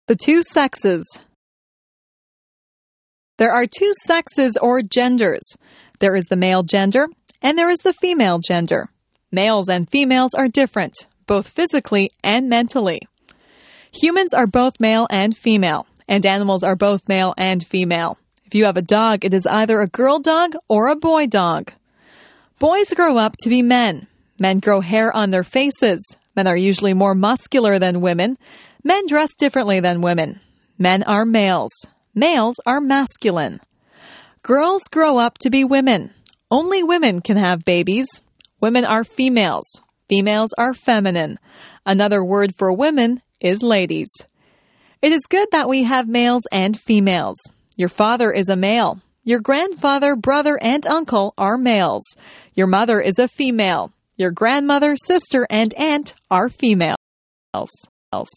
The two sexes. There are two sexes or genders. There is the male gender and there is the female gender. Males and females are different, both physically and mentally. Humans are both male and female, and animals are both male and female. If you have a dog, it is either a girl dog or a boy dog. Boys grow up to be men. Men grow hair on their faces. Men are usually more muscular than women. Men dress differently than women. Men are males. Males are masculine. Girls grow up to be women. Only women can have babies. Women are females. Females are feminine. Another word for women is ladies. It is good that we have males and females. Your father is a male. Your grandfather, brother, and uncle are males. Your mother is a female. Your grandmother, sister, and aunt are females.